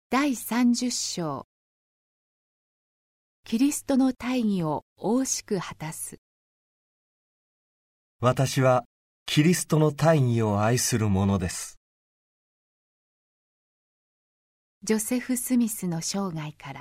第30章。キリストの大義を惜しく果たす。 私はキリストの大義を愛する者です。 ジョセフ・スミスの生涯から。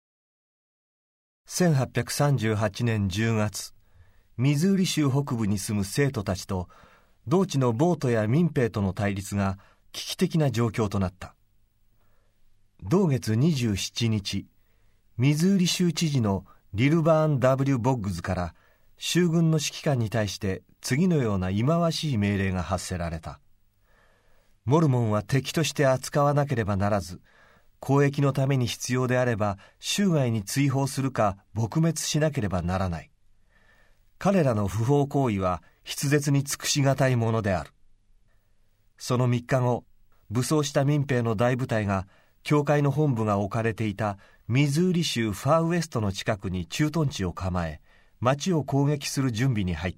1838年10月、ミズーリ州北部に住む生徒たちと同地のボートや民兵との対立が危機的な状況となった。同月27日、ミズーリ州知事のリルバーン・ W ・ボッグズから州軍の指揮官に対して次のような忌まわしい命令が発せられた。モルモンは敵として扱わなければならず、交易のために必要であれば州外に追放するか撲滅しなければならない。彼らの不法行為は筆舌に尽くしがたいものである。その3日後、武装した民兵の大部隊が教会の本部が置かれていたミズーリ州ファーウエストの近くに駐屯地を構え、町を攻撃する準備に入った。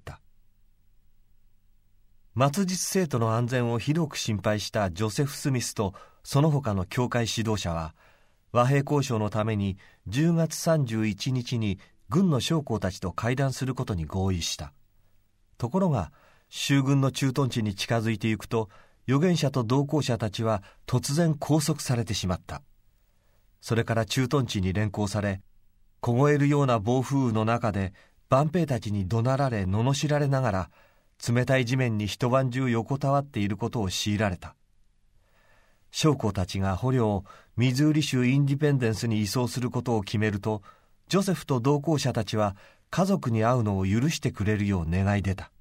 末日生徒の安全を広く心配したジョセフ・スミスとその他の教会指導者は、和平交渉のために10月31日に軍の将校たちと会談することに合意した。ところが、州軍の駐屯地に近づいていくと、預言者と同行者たちは突然拘束されてしまった。それから駐屯地に連行され、凍えるような暴風雨の中で万兵たちに怒鳴られ罵られながら、冷たい地面に一晩中横たわっていることを強いられた。将校たちが捕虜をミズーリ州インディペンデンスに移送することを決めると、ジョセフと同行者たちは家族に会うのを許してくれるよう願い出た。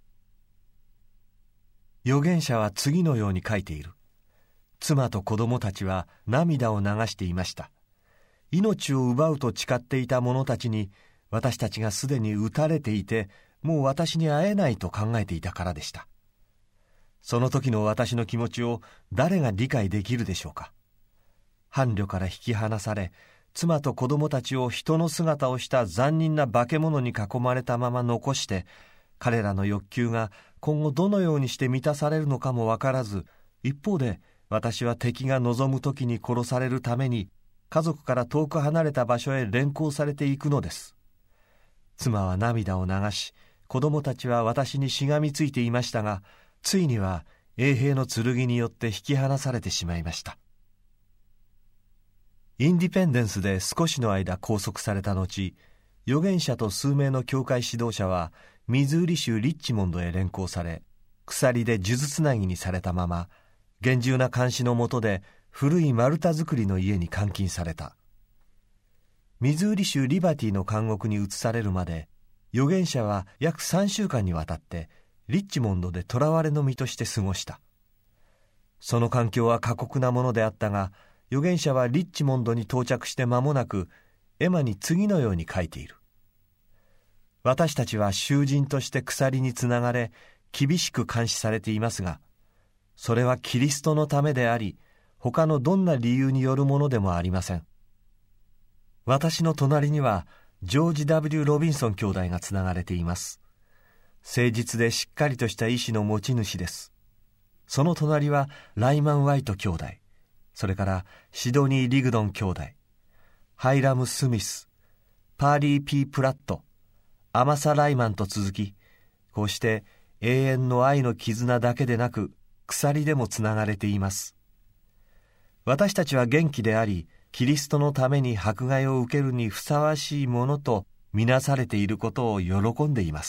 預言者は次のように書いている。妻と子供たちは涙を流していました。命を奪うと誓っていた者たちに、私たちがすでに撃たれていて、もう私に会えないと考えていたからでした。その時の私の気持ちを誰が理解できるでしょうか。伴侶から引き離され、妻と子供たちを人の姿をした残忍な化け物に囲まれたまま残して、彼らの欲求が今後どのようにして満たされるのかもわからず、一方で私は敵が望む時に殺されるために家族から遠く離れた場所へ連行されていくのです。妻は涙を流し、子供たちは私にしがみついていましたが、ついには衛兵の剣によって引き離されてしまいました。インディペンデンスで少しの間拘束された後、預言者と数名の教会指導者はミズーリ州リッチモンドへ連行され、鎖で数珠つなぎにされたまま、厳重な監視の下で古い丸太造りの家に監禁された。ミズーリ州リバティの監獄に移されるまで、預言者は約3週間にわたってリッチモンドで囚われの身として過ごした。その環境は過酷なものであったが、預言者はリッチモンドに到着して間もなく、エマに次のように書いている。私たちは囚人として鎖につながれ、厳しく監視されていますが、それはキリストのためであり、他のどんな理由によるものでもありません。私の隣には、ジョージ・ W ・ロビンソン兄弟がつながれています。誠実でしっかりとした意志の持ち主です。その隣はライマン・ワイト兄弟、それからシドニー・リグドン兄弟、ハイラム・スミス、パーリー・P・プラット、アマサ・ライマンと続き、こうして永遠の愛の絆だけでなく、鎖でもつながれています。私たちは元気であり、キリストのために迫害を受けるにふさわしいものとみなされていることを喜んでいます。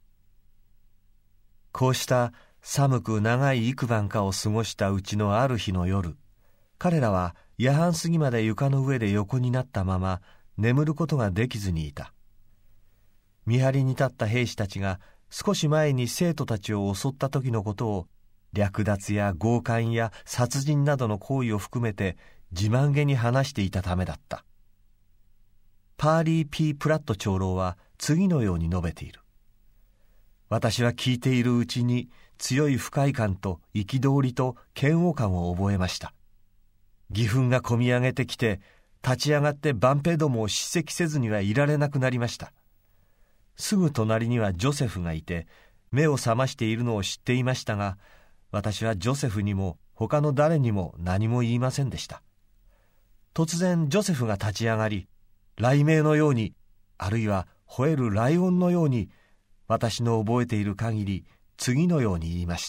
こうした寒く長い幾晩かを過ごしたうちのある日の夜、彼らは夜半過ぎまで床の上で横になったまま眠ることができずにいた。見張りに立った兵士たちが少し前に生徒たちを襲った時のことを、略奪や強姦や殺人などの行為を含めて自慢げに話していたためだった。パーリー・ P ・プラット長老は次のように述べている。私は聞いているうちに強い不快感と憤りと嫌悪感を覚えました。義憤がこみ上げてきて、立ち上がって万兵どもを叱責せずにはいられなくなりました。すぐ隣にはジョセフがいて、目を覚ましているのを知っていましたが、私はジョセフにも他の誰にも何も言いませんでした。 突然ジョセフが立ち上がり、雷鳴のように、あるいは吠えるライオンのように、私の覚えている限り次のように言いました。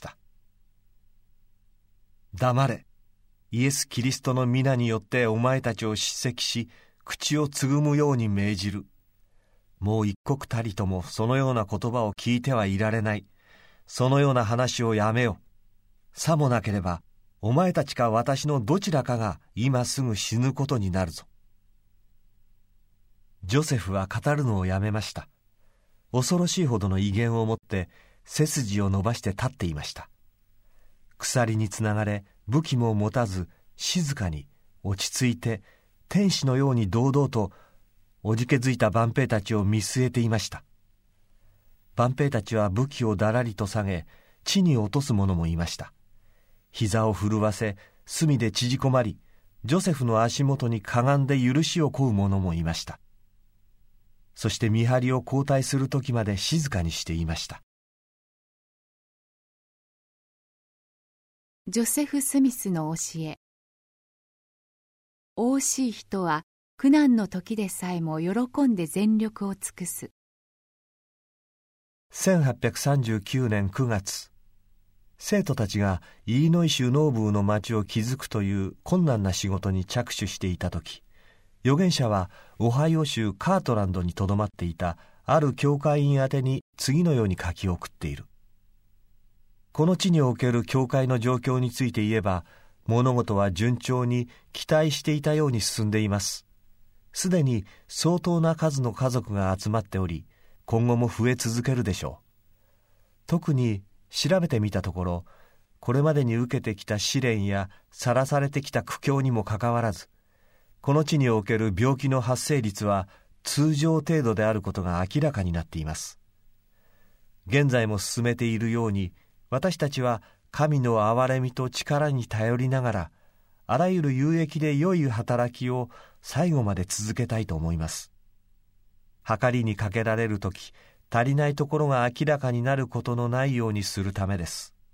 黙れ。イエス・キリストの皆によってお前たちを叱責し、口をつぐむように命じる。もう一刻たりともそのような言葉を聞いてはいられない。そのような話をやめよ。さもなければ、お前たちか私のどちらかが今すぐ死ぬことになるぞ。ジョセフは語るのをやめました。恐ろしいほどの威厳を持って背筋を伸ばして立っていました。鎖につながれ、武器も持たず、静かに落ち着いて、天使のように堂々とおじけづいた万兵たちを見据えていました。万兵たちは武器をだらりと下げ、地に落とす者もいました。膝を震わせ、隅で縮こまり、ジョセフの足元にかがんで許しを請う者もいました。そして見張りを交代する時まで静かにしていました。 ジョセフ・スミスの教え。惜しい人は苦難の時でさえも喜んで全力を尽くす。 1839年9月、生徒たちがイリノイ州ノーブーの町を築くという困難な仕事に着手していた時、預言者はオハイオ州カートランドにとどまっていたある教会員宛てに次のように書き送っている。この地における教会の状況について言えば、物事は順調に期待していたように進んでいます。すでに相当な数の家族が集まっており、今後も増え続けるでしょう。特に調べてみたところ、これまでに受けてきた試練やさらされてきた苦境にもかかわらず、この地における病気の発生率は通常程度であることが明らかになっています。現在も進めているように、私たちは神の憐れみと力に頼りながら、あらゆる有益で良い働きを最後まで続けたいと思います。計りにかけられるとき、足りないところが明らかになることのないようにするためです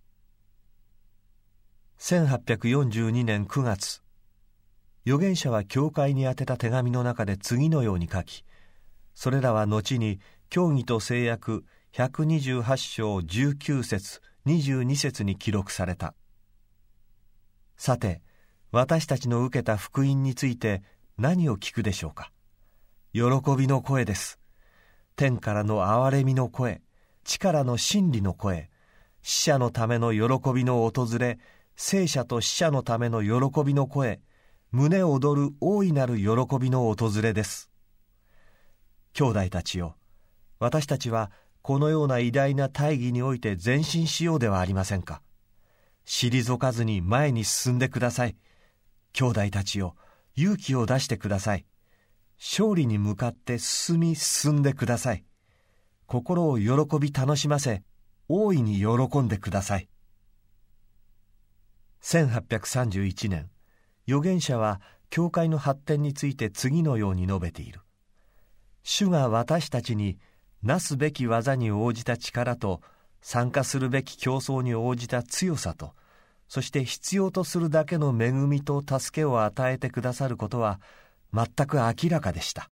。1842年9月、預言者は教会に宛てた手紙の中で次のように書き、それらは後に教義と聖約128章19節22節に記録された。さて、私たちの受けた福音について何を聞くでしょうか。喜びの声です。天からの憐れみの声、地からの真理の声、死者のための喜びの訪れ、生者と死者のための喜びの声、胸躍る大いなる喜びの訪れです。兄弟たちよ、私たちはこのような偉大な大義において前進しようではありませんか。退かずに前に進んでください。兄弟たちよ、勇気を出してください。勝利に向かって進んでください。心を喜び楽しませ、大いに喜んでください。1831年、預言者は教会の発展について次のように述べている。主が私たちになすべき技に応じた力と、参加するべき競争に応じた強さと、そして必要とするだけの恵みと助けを与えてくださることは全く明らかでした。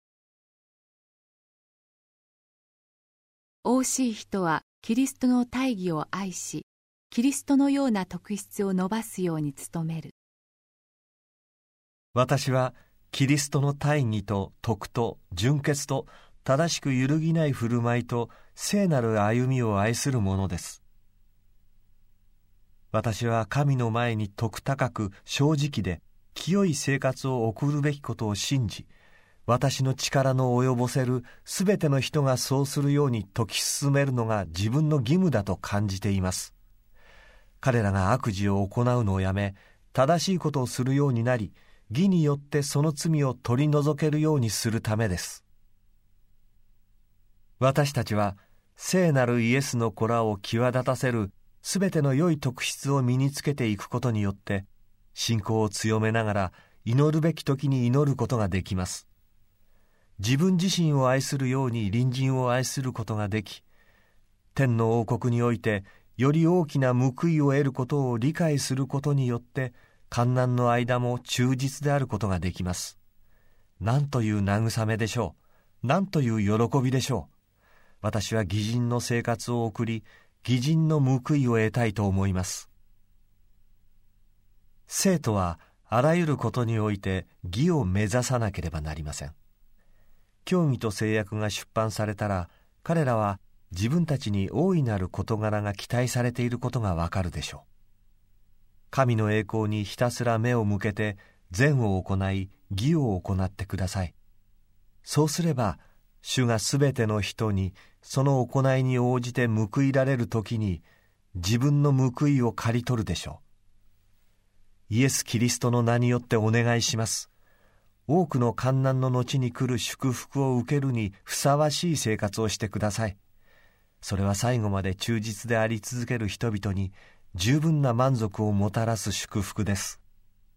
惜しい人はキリストの大義を愛し、キリストのような特質を伸ばすように努める。 私はキリストの大義と徳と純潔と正しく揺るぎない振る舞いと聖なる歩みを愛するものです。私は神の前に徳高く正直で清い生活を送るべきことを信じ、私の力の及ぼせるすべての人がそうするように説き進めるのが自分の義務だと感じています。彼らが悪事を行うのをやめ、正しいことをするようになり、義によってその罪を取り除けるようにするためです。私たちは聖なるイエスの子らを際立たせるすべての良い特質を身につけていくことによって、信仰を強めながら祈るべき時に祈ることができます。自分自身を愛するように隣人を愛することができ、天の王国においてより大きな報いを得ることを理解することによって、 患難の間も忠実であることができます。なんという慰めでしょう。なんという喜びでしょう。私は義人の生活を送り、義人の報いを得たいと思います。生徒はあらゆることにおいて義を目指さなければなりません。教義と誓約が出版されたら、彼らは自分たちに大いなる事柄が期待されていることがわかるでしょう。神の栄光にひたすら目を向けて善を行い、義を行ってください。そうすれば、主がすべての人にその行いに応じて報いられるときに、自分の報いを刈り取るでしょう。イエス・キリストの名によってお願いします。多くの患難の後に来る祝福を受けるにふさわしい生活をしてください。それは最後まで忠実であり続ける人々に十分な満足をもたらす祝福です。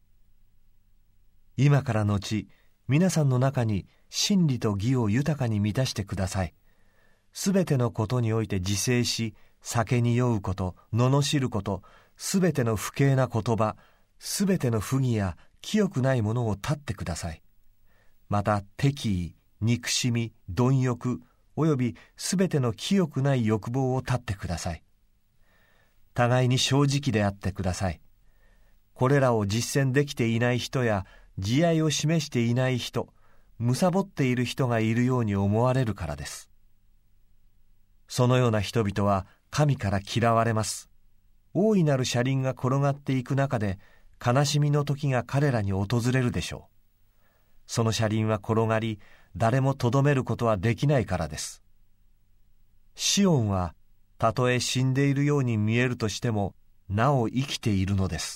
今からのち、皆さんの中に真理と義を豊かに満たしてください。すべてのことにおいて自制し、酒に酔うこと、罵ること、すべての不敬な言葉、すべての不義や清くないものを断ってください。また敵意、憎しみ、貪欲、およびすべての清くない欲望を断ってください。互いに正直であってください。これらを実践できていない人や慈愛を示していない人、貪っている人がいるように思われるからです。そのような人々は神から嫌われます。大いなる車輪が転がっていく中で、悲しみの時が彼らに訪れるでしょう。その車輪は転がり、誰もとどめることはできないからです。シオンはたとえ死んでいるように見えるとしても、なお生きているのです。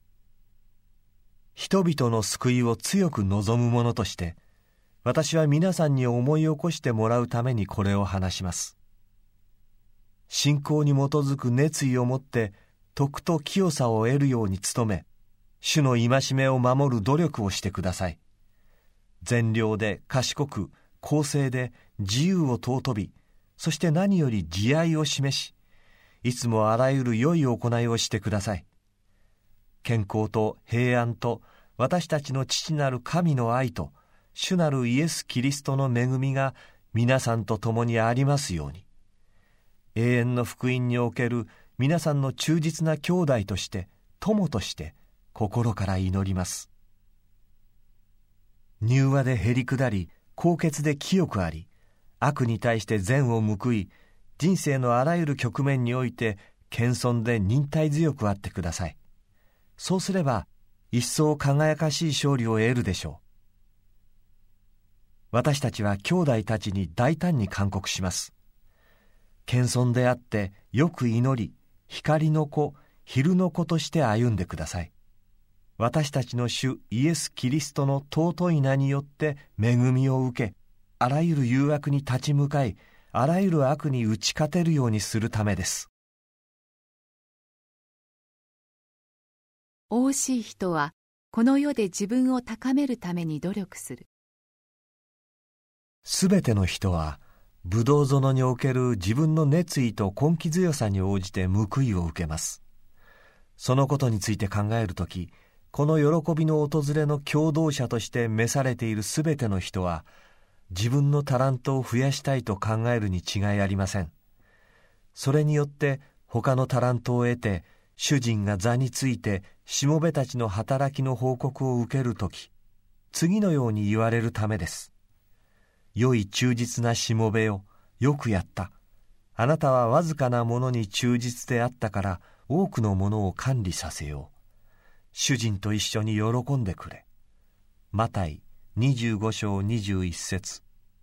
人々の救いを強く望む者として、私は皆さんに思い起こしてもらうためにこれを話します。信仰に基づく熱意を持って、徳と清さを得るように努め、主の戒めを守る努力をしてください。善良で賢く、公正で自由を尊び、そして何より慈愛を示し、いつもあらゆる良い行いをしてください。健康と平安と私たちの父なる神の愛と主なるイエス・キリストの恵みが皆さんと共にありますように。永遠の福音における皆さんの忠実な兄弟として、友として心から祈ります。柔和でへりくだり、高潔で清くあり、悪に対して善を報い、人生のあらゆる局面において謙遜で忍耐強くあってください。そうすれば一層輝かしい勝利を得るでしょう。私たちは兄弟たちに大胆に勧告します。謙遜であってよく祈り、光の子、昼の子として歩んでください。私たちの主イエス・キリストの尊い名によって恵みを受け、あらゆる誘惑に立ち向かい、あらゆる悪に打ち勝てるようにするためです。 惜しい人はこの世で自分を高めるために努力する。 すべての人はブドウ園における自分の熱意と根気強さに応じて報いを受けます。そのことについて考えるとき、この喜びの訪れの共同者として召されているすべての人は、自分のタラントを増やしたいと考えるに違いありません。それによって他のタラントを得て、主人が座についてしもべたちの働きの報告を受けるとき、次のように言われるためです。良い忠実なしもべよ、よくやった。あなたはわずかなものに忠実であったから多くのものを管理させよう。主人と一緒に喜んでくれ。マタイ25章21節。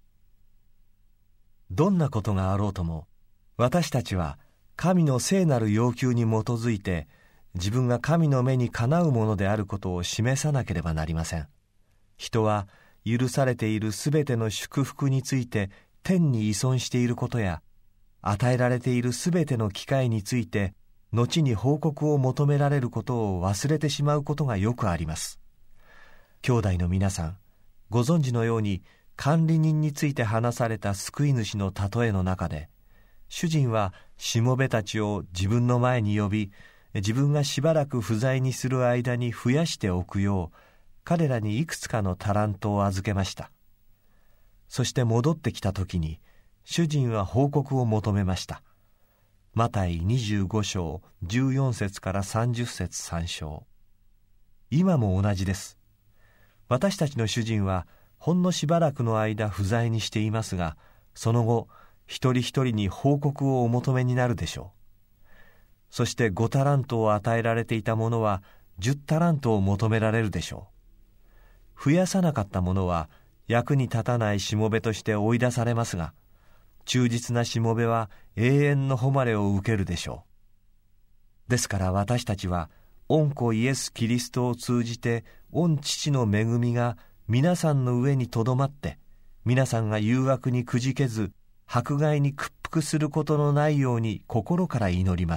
どんなことがあろうとも、私たちは神の聖なる要求に基づいて自分が神の目にかなうものであることを示さなければなりません。人は許されているすべての祝福について天に依存していることや、与えられているすべての機会について後に報告を求められることを忘れてしまうことがよくあります。兄弟の皆さん、ご存知のように管理人について話された救い主の例えの中で、主人はしもべたちを自分の前に呼び、 自分がしばらく不在にする間に増やしておくよう彼らにいくつかのタラントを預けました。そして戻ってきた時に主人は報告を求めました。マタイ25章14節から30節3章。今も同じです。私たちの主人はほんのしばらくの間不在にしていますが、その後一人一人に報告をお求めになるでしょう。そして5タラントを与えられていた者は10タラントを求められるでしょう。増やさなかった者は役に立たないしもべとして追い出されますが、忠実なしもべは永遠の誉れを受けるでしょう。ですから私たちは御子イエス・キリストを通じて御父の恵みが皆さんの上にとどまって、皆さんが誘惑にくじけず迫害に屈服することのないように心から祈ります。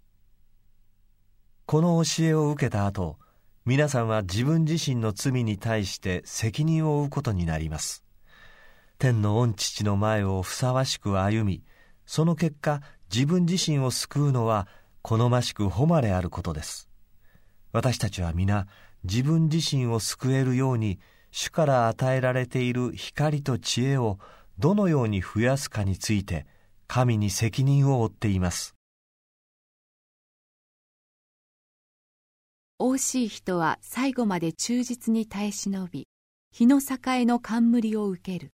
この教えを受けた後、皆さんは自分自身の罪に対して責任を負うことになります。天の御父の前をふさわしく歩み、その結果自分自身を救うのは好ましく誉れあることです。私たちは皆自分自身を救えるように、主から与えられている光と知恵をどのように増やすかについて神に責任を負っています。 惜しい人は最後まで忠実に耐え忍び、日の栄の冠を受ける。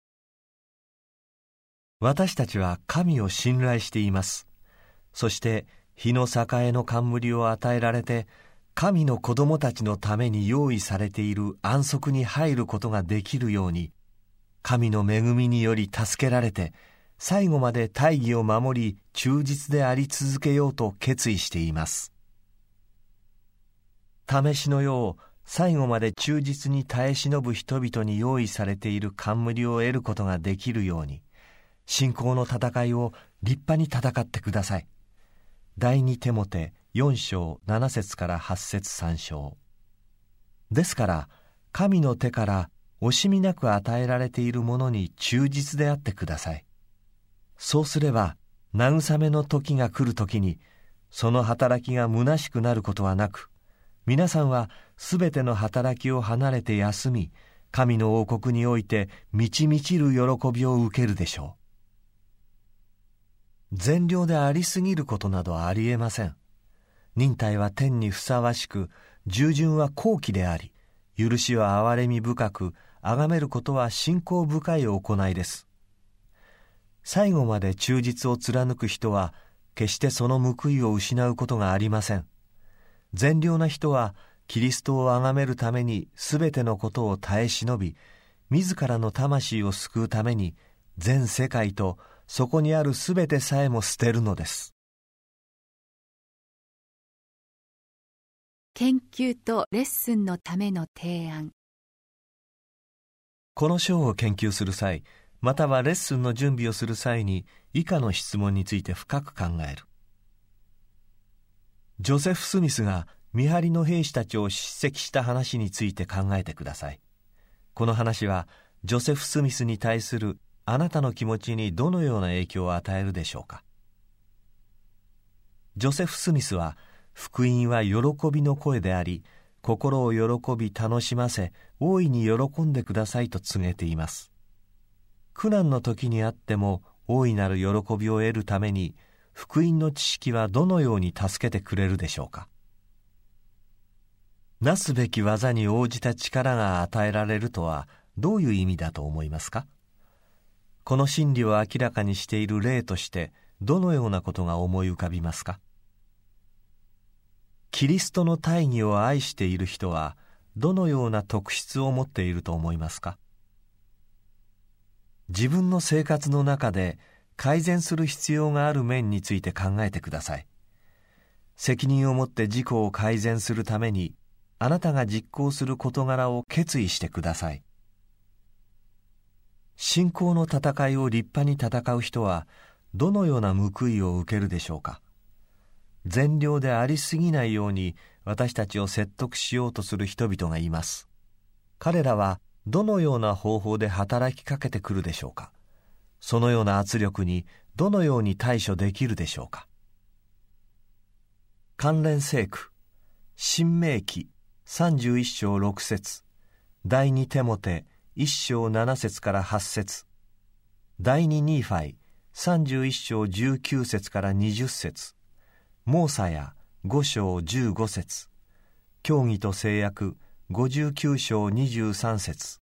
私たちは神を信頼しています。そして日の栄の冠を与えられて、神の子供たちのために用意されている安息に入ることができるように、神の恵みにより助けられて、最後まで大義を守り忠実であり続けようと決意しています。試しのよう最後まで忠実に耐え忍ぶ人々に用意されている冠を得ることができるように、信仰の戦いを立派に戦ってください。第2テモテ4章7節から8節3章。ですから神の手から惜しみなく与えられているものに忠実であってください。そうすれば慰めの時が来る時にその働きが虚しくなることはなく、皆さんはすべての働きを離れて休み、神の王国において満ち満ちる喜びを受けるでしょう。善良でありすぎることなどありえません。忍耐は天にふさわしく、従順は高貴であり、許しは憐れみ深く、崇めることは信仰深い行いです。最後まで忠実を貫く人は、決してその報いを失うことがありません。善良な人はキリストを崇めるためにすべてのことを耐え忍び、自らの魂を救うために全世界とそこにあるすべてさえも捨てるのです。 研究とレッスンのための提案。 この章を研究する際、またはレッスンの準備をする際に以下の質問について深く考える。ジョセフ・スミスが見張りの兵士たちを叱責した話について考えてください。この話はジョセフ・スミスに対するあなたの気持ちにどのような影響を与えるでしょうか。ジョセフ・スミスは、福音は喜びの声であり、心を喜び楽しませ、大いに喜んでくださいと告げています。苦難の時にあっても大いなる喜びを得るために、福音の知識はどのように助けてくれるでしょうか。なすべき技に応じた力が与えられるとはどういう意味だと思いますか。この真理を明らかにしている例としてどのようなことが思い浮かびますか。キリストの大義を愛している人はどのような特質を持っていると思いますか。自分の生活の中で改善する必要がある面について考えてください。責任を持って自己を改善するためにあなたが実行する事柄を決意してください。信仰の戦いを立派に戦う人はどのような報いを受けるでしょうか。善良でありすぎないように私たちを説得しようとする人々がいます。彼らはどのような方法で働きかけてくるでしょうか。そのような圧力にどのように対処できるでしょうか。 関連聖句、新明記31章6節、第二テモテ1章7節から8節、第二ニーファイ31章19節から20節、モーサヤ5章15節、教義と誓約59章23節、